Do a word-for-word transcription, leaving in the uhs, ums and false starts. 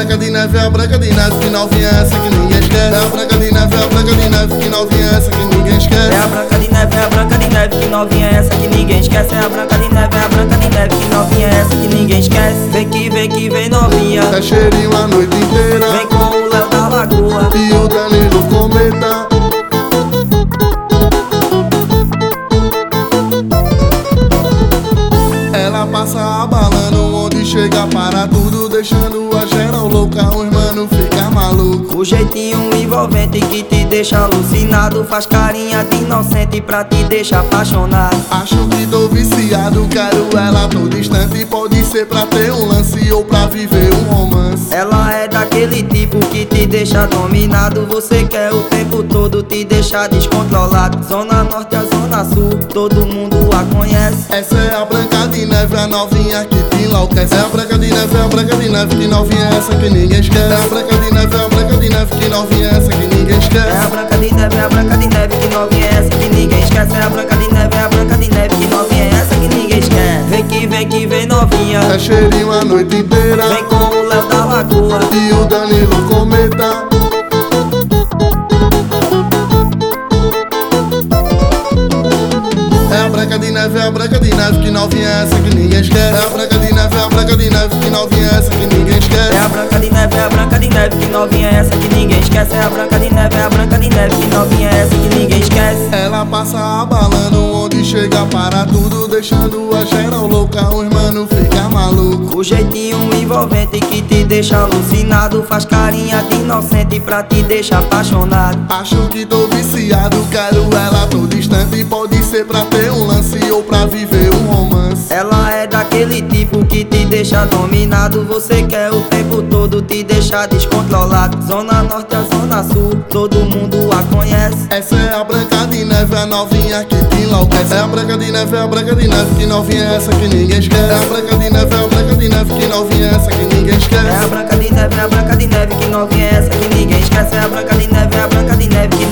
Branca de Neve, é a Branca de Neve, que novinha é essa que ninguém esquece. É a Branca de Neve, é a Branca de Neve, que novinha é essa que ninguém esquece. É a Branca de Neve, é a Branca de Neve, que novinha é essa que ninguém esquece. É a Branca de Neve, é a Branca de Neve, que novinha é essa que ninguém esquece. Vem que vem que vem novinha, é cheirinho a noite inteira. vem com o Léo da Lagoa e o Danilo Cometa. Ela passa abalando, onde chega para tudo, deixando a geral louca, os mano fica maluco. O jeitinho envolvente que te deixa alucinado, faz carinha de inocente pra te deixar apaixonado. Acho que tô viciado, quero ela todo instante. Pode ser pra ter um lance ou pra viver um romance. Ela é daquele tipo que te deixa dominado, você quer o tempo todo te deixar descontrolado. Zona Norte a Zona Sul, todo mundo a conhece. Essa é a Branca de Neve, a novinha que te enlouquece. É a Branca de Neve, é a Branca de Neve, que novinha é essa que ninguém esquece. É a Branca de Neve, é a Branca de Neve, que novinha é essa que ninguém esquece. É a Branca de Neve, é a Branca de Neve, que novinha é essa que ninguém esquece. É a Branca de Neve, é a Branca de Neve, que novinha é essa que ninguém esquece. Vem que vem que vem novinha, é cheirinho a noite inteira. vem com o Léo da Lagoa e o Danilo Cometa. É a Branca de Neve, é a Branca de Neve, que novinha é essa que ninguém esquece. É a Branca de Neve, é a Branca de Neve, que novinha é essa que ninguém esquece. É a Branca de Neve, é a Branca de Neve, que novinha é essa que ninguém esquece. É a Branca de Neve, é a Branca de Neve, que novinha é essa que ninguém esquece. Ela passa abalando, onde chega para tudo, deixando a geral louca, os mano fica maluco. O jeitinho envolvente que te deixa alucinado, faz carinha de inocente pra te deixar apaixonado. Acho que tô viciado, quero ela todo instante. Pode ser pra ter um lance ou pra viver um romance. Ela é daquele tipo que te deixa dominado, você quer o tempo todo te deixar descontrolado. Zona Norte a Zona Sul, todo mundo a conhece. Essa é a Branca de Neve, a novinha que te enlouquece. É a Branca de Neve, é a Branca de Neve, que novinha é essa que ninguém esquece. É a Branca de Neve, é a Branca de Neve, que novinha é essa que ninguém esquece. É a Branca de Neve, é a Branca de Neve, que novinha é essa que ninguém esquece. É a Branca de Neve, é a Branca de Neve, que